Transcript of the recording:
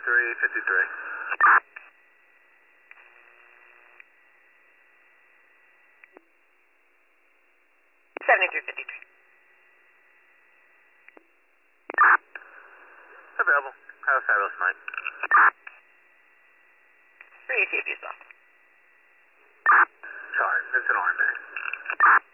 7353. 7353. Available. Have a fabulous night. For you too, as well. Sorry, it's an armband.